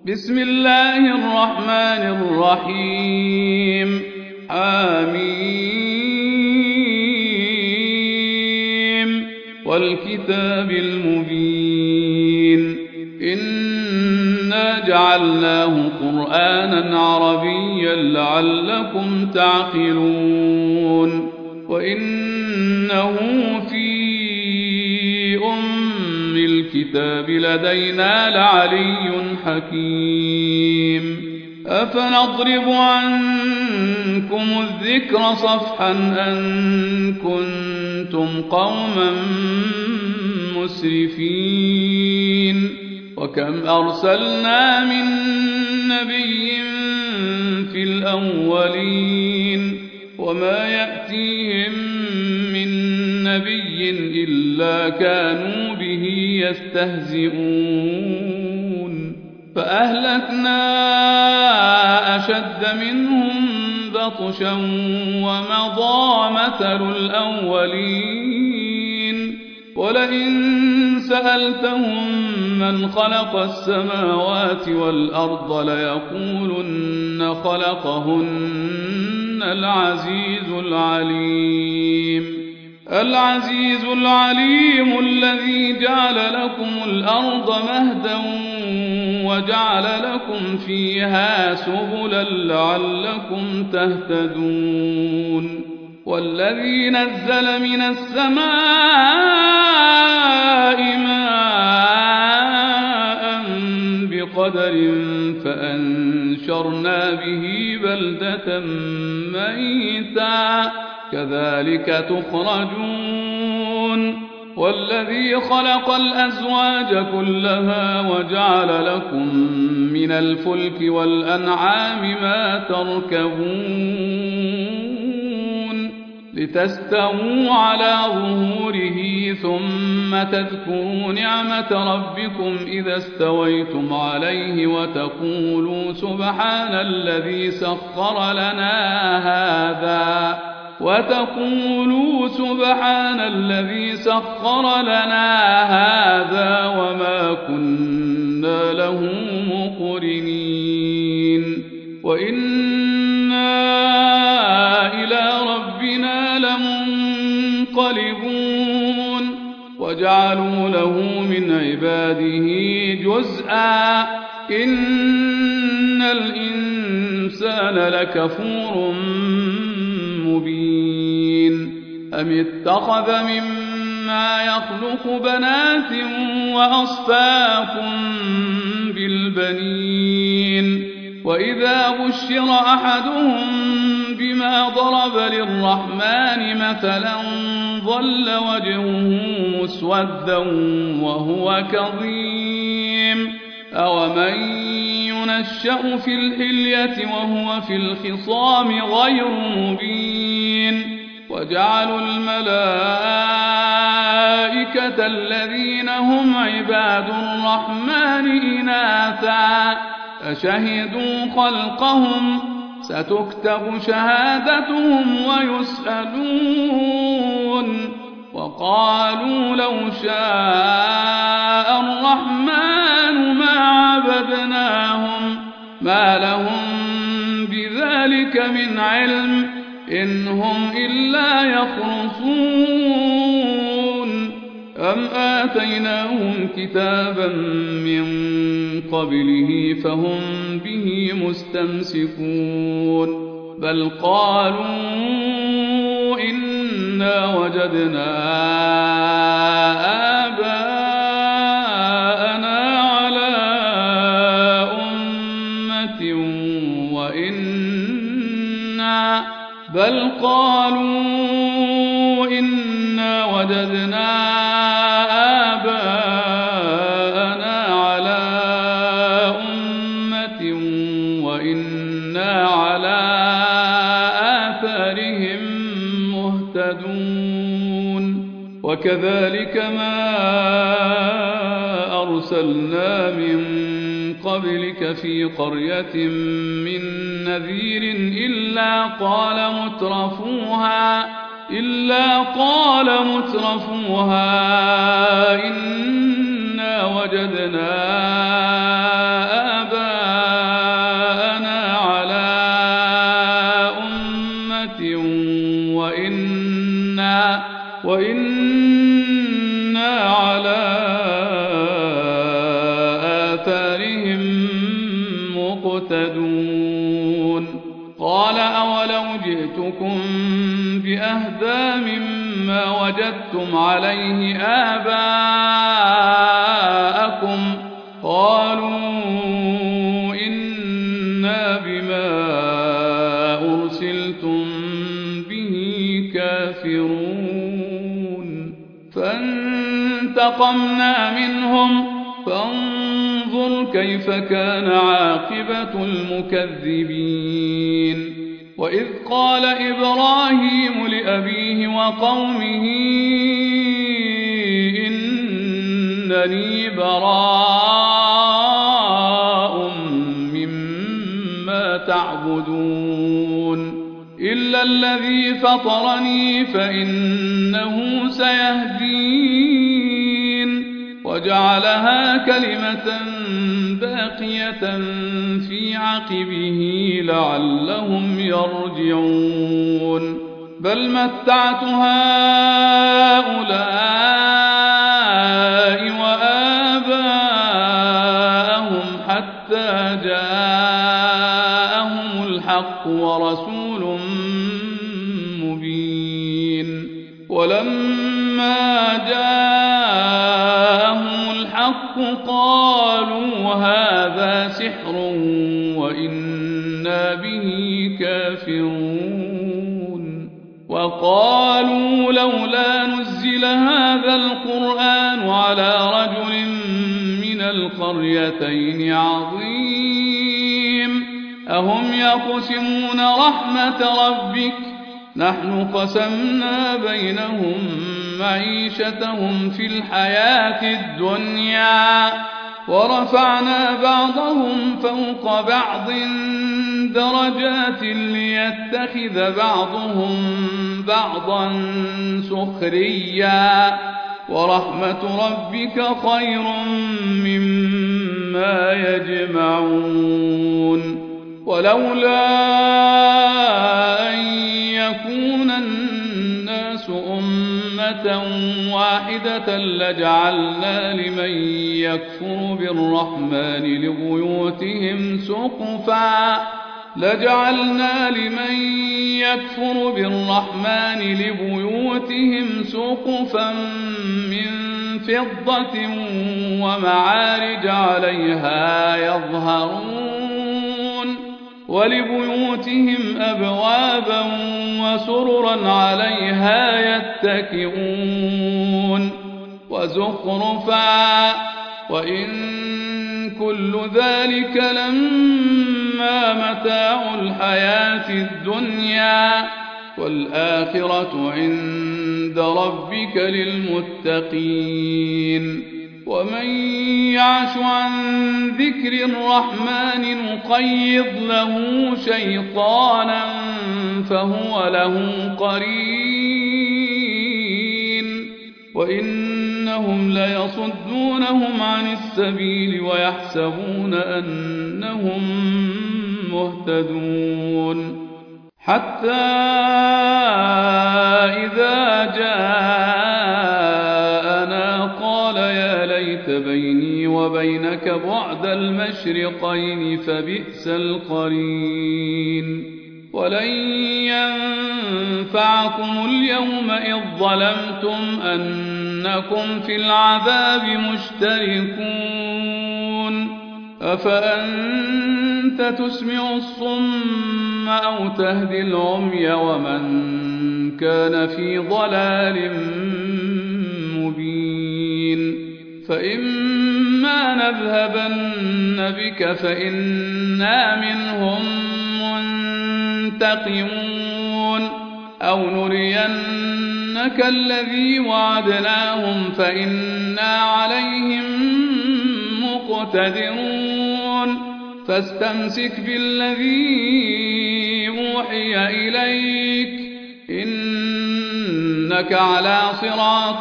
بسم الله الرحمن الرحيم حميم والكتاب المبين إنا جعلناه قرآنا عربيا لعلكم تعقلون وإنه في الكتاب لدينا لعلي حكيم أفنضرب عنكم الذكر صفحا أن كنتم قوما مسرفين وكم أرسلنا من نبي في الأولين وما يأتيهم من نبي إلا كانوا به يستهزئون فأهلكنا أشد منهم بطشا ومضى مثل الأولين ولئن سألتهم من خلق السماوات والأرض ليقولن خلقهن العزيز العليم الذي جعل لكم الأرض مهدا وجعل لكم فيها سبلا لعلكم تهتدون والذي نزل من السماء ماء بقدر فأنشرنا به بلدة ميتا كذلك تخرجون والذي خلق الأزواج كلها وجعل لكم من الفلك والأنعام ما تركبون لتستووا على ظهوره ثم تذكروا نعمة ربكم إذا استويتم عليه وتقولوا سبحان الذي سخر لنا هذا وما كنا له مقرنين وإنا إلى ربنا لمنقلبون وجعلوا له من عباده جزءا إن الإنسان لكفور مبين أم اتخذ مما يخلق بنات وأصفاكم بالبنين وإذا بشر أحدهم بما ضرب للرحمن مثلا ظل وجهه مسودا وهو كظيم أومن ينشأ في الحلية وهو في الخصام غير مبين وجعلوا الملائكة الذين هم عباد الرحمن إناثا أشهدوا خلقهم ستكتب شهادتهم ويسألون وقالوا لو شاء الرحمن ما عبدناهم ما لهم بذلك من علم إن هم إلا يخرصون أم آتيناهم كتابا من قبله فهم به مستمسكون بل قالوا إنا وجدنا آباءنا على أمة وإنا على آثارهم مهتدون وكذلك ما أرسلنا من قبلك في قرية من نذير إلا قال مترفوها إنا وجدنا آباءنا مهتدون قال أولو جئتكم بأهدى مما وجدتم عليه آباءكم قالوا إنا بما أرسلتم به كافرون فانتقمنا منهم فانظر كيف كان عاقبة المكذبين وإذ قال إبراهيم لأبيه وقومه إنني براء مما تعبدون إلا الذي فطرني فإنه سيهدين وجعلها كلمة باقية في عقبه لعلهم يرجعون بل متعت هؤلاء وآباءهم حتى جاءهم الحق ورسول مبين ولما جاءهم الحق قالوا هذا سحر وإنا به كافرون وقالوا لولا نزل هذا القرآن على رجل من القريتين عظيم أهم يقسمون رحمة ربك نحن قسمنا بينهم معيشتهم في الحياة الدنيا ورفعنا بعضهم فوق بعض درجات ليتخذ بعضهم بعضا سخريا ورحمة ربك خير مما يجمعون ولولا أن يكون الناس أمة واحدة لجعلنا لمن يكفر بالرحمن لبيوتهم سقفا من فضة ومعارج عليها يظهرون ولبيوتهم أبوابا وسررا عليها يتكئون وزخرفا وإن كل ذلك لما متاع الحياة الدنيا والآخرة عند ربك للمتقين ومن يعش عن ذكر الرحمن نقيض له شيطانا فهو له قرين وإنهم ليصدونهم عن السبيل ويحسبون أنهم مهتدون حتى إذا جاءنا قال يا ليت بيني وبينك بعد المشرقين فبئس القرين ولن ينفعكم اليوم إذ ظلمتم أنكم في العذاب مشتركون أفأنت تسمع الصم أو تهدي العمي ومن كان في ضلال مبين فإما نذهبن بك فإنا منهم منتقمون أو نرينك الذي وعدناهم فإنا عليهم مقتدرون فاستمسك بالذي أوحي إليك إنك على صراط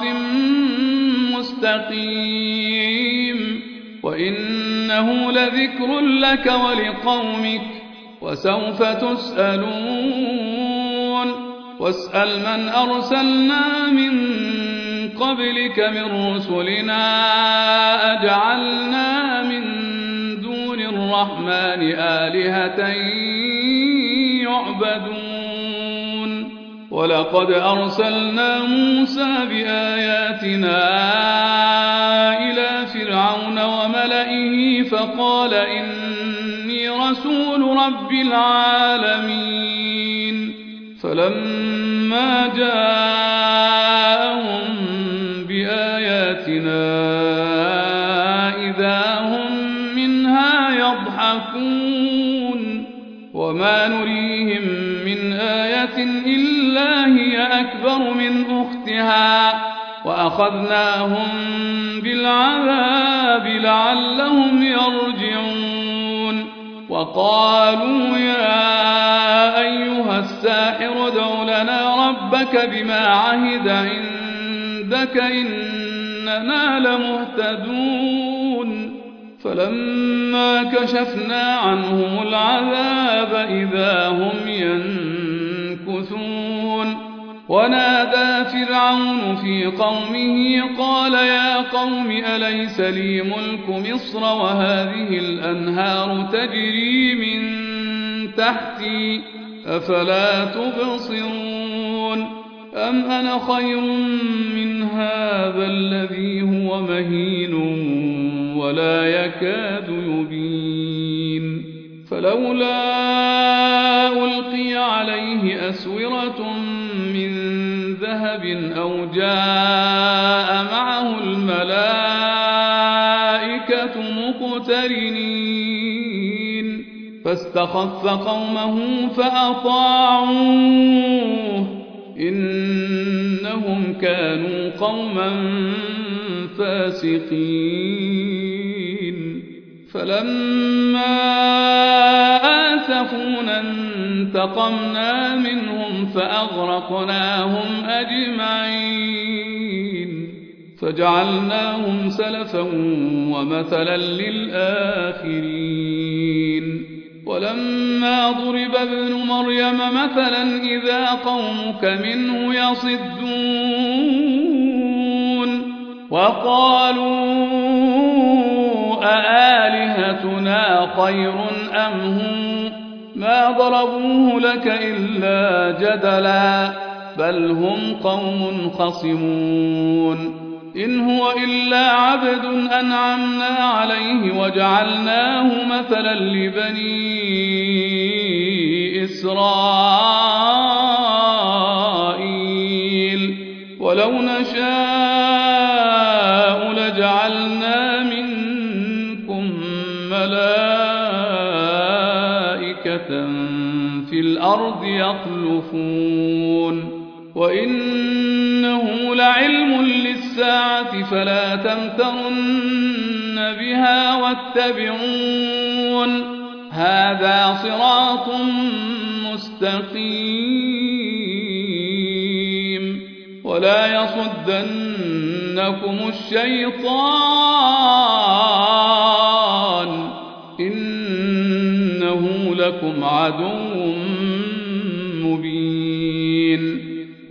مستقيم وإنه لذكر لك ولقومك وسوف تسألون واسأل من أرسلنا من قبلك من رسلنا أجعلنا من دون للرحمن آلهة يعبدون ولقد أرسلنا موسى بآياتنا إلى فرعون وملئه فقال إني رسول رب العالمين فلما جاءهم بآياتنا إذا هم منها يضحكون وما نريهم من آية إلا هي أكبر من أختها وأخذناهم بالعذاب لعلهم يرجعون وقالوا يا أيها الساحر ادع لنا ربك بما عهد عندك إننا لمهتدون فلما كشفنا عنهم العذاب إذا هم ينكثون ونادى فرعون في قومه قال يا قوم أليس لي ملك مصر وهذه الأنهار تجري من تحتي أفلا تبصرون أم أنا خير من هذا الذي هو مهين ولا يكاد يبين فلولا ألقي عليه أسورة من ذهب أو جاء معه الملائكة مقترنين فاستخف قومه فأطاعوه إنهم كانوا قوما فاسقين فلما آسفونا انتقمنا منهم فأغرقناهم أجمعين فجعلناهم سلفا ومثلا للآخرين ولما ضرب ابن مريم مثلا إذا قومك منه يصدون وقالوا أآلهتنا خير أم هم ما ضربوه لك إلا جدلا بل هم قوم خصمون إن هو إلا عبد أنعمنا عليه وجعلناه مثلا لبني إسرائيل ولو نشاء لجعلنا منكم ملائكة في الأرض يخلفون وإنه لعلم للساعة فلا تمترن بها واتبعون هذا صراط مستقيم ولا يصدنكم الشيطان إنه لكم عدو مبين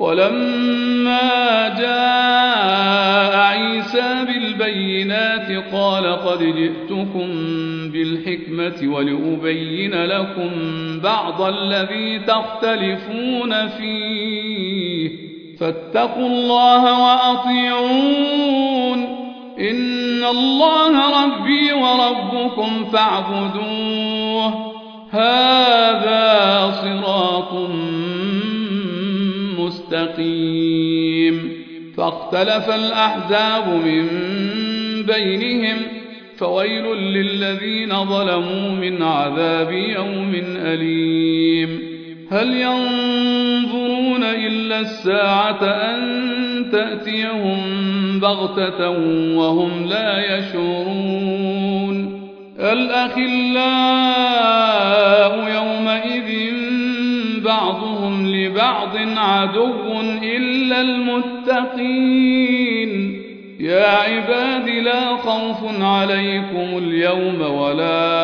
ولما جاء عيسى بالبينات قال قد جئتكم بالحكمة ولأبين لكم بعض الذي تختلفون فيه فاتقوا الله وأطيعون إن الله ربي وربكم فاعبدوه هذا صراط مستقيم فاختلف الأحزاب من بينهم فويل للذين ظلموا من عذاب يوم أليم هل ينظرون إلا الساعة أن تأتيهم بغتة وهم لا يشعرون الأخلاء يومئذ بعضهم لبعض عدو إلا المتقين يا عباد لا خوف عليكم اليوم ولا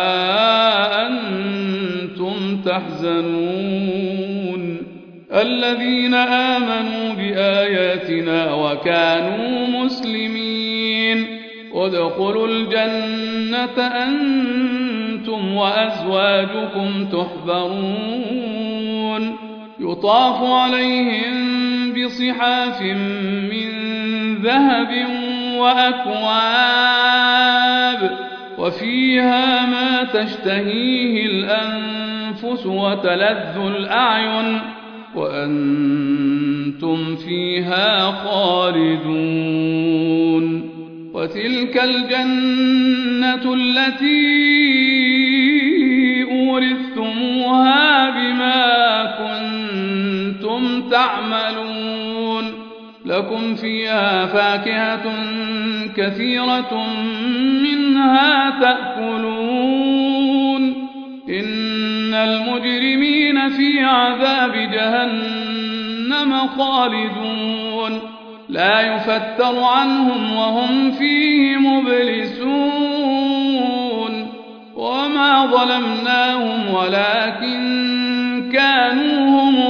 أنتم تحزنون الذين آمنوا بآياتنا وكانوا مسلمين ادخلوا الجنة أنتم وأزواجكم تحبرون يطاف عليهم بصحاف من ذهب وأكواب وفيها ما تشتهيه الأنفس وتلذ الأعين وأنتم فيها خالدون وتلك الجنة التي أورثتموها بما كنتم تعملون لكم فيها فاكهة كثيرة منها تأكلون إن المجرمين في عذاب جهنم خالدون لا يفتر عنهم وهم فيه مبلسون وما ظلمناهم ولكن كانوا هم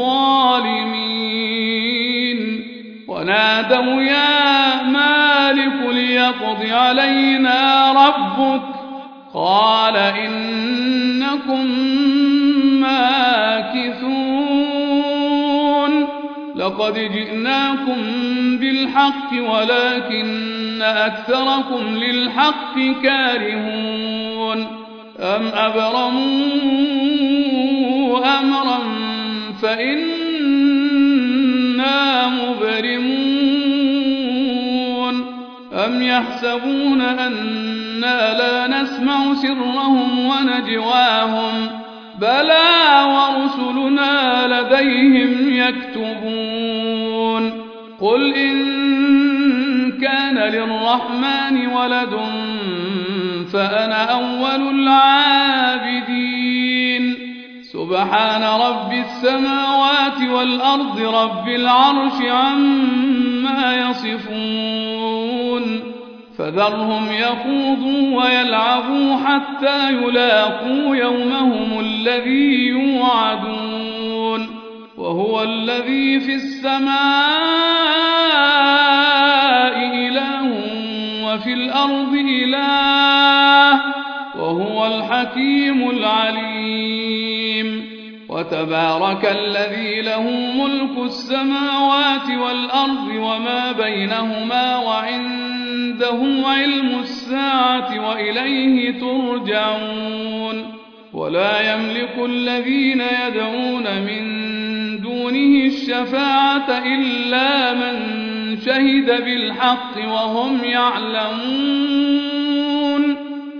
الظالمين ونادوا يا مالك ليقض علينا ربك قال إنكم ماكثون لقد جئناكم بالحق ولكن أكثركم للحق كارهون أم أبرموا أمرا فإنا مبرمون أم يحسبون أنا لا نسمع سرهم ونجواهم بلى ورسلنا لديهم يكتبون قل إن كان للرحمن ولد فأنا أول العابدين سبحان رب السماوات والأرض رب العرش عما يصفون فذرهم يخوضوا ويلعبوا حتى يلاقوا يومهم الذي يوعدون وهو الذي في السماء إله وفي الأرض إله وهو الحكيم العليم وتبارك الذي له ملك السماوات والأرض وما بينهما وعنده علم الساعة وإليه ترجعون ولا يملك الذين يدعون من دونه الشفاعة إلا من شهد بالحق وهم يعلمون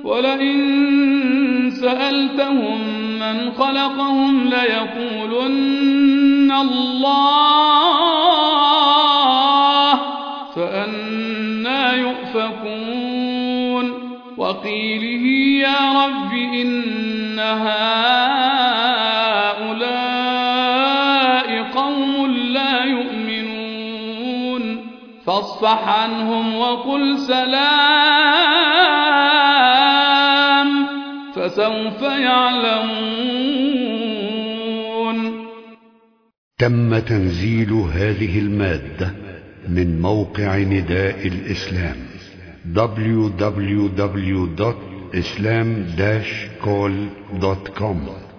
ولئن سألتهم من خلقهم ليقولن الله فأنا يؤفكون وقيله يا رب إن هؤلاء قوم لا يؤمنون فاصفح عنهم وقل سلام فسوف يعلمون. تم تنزيل هذه المادة من موقع نداء الإسلام www.islam-call.com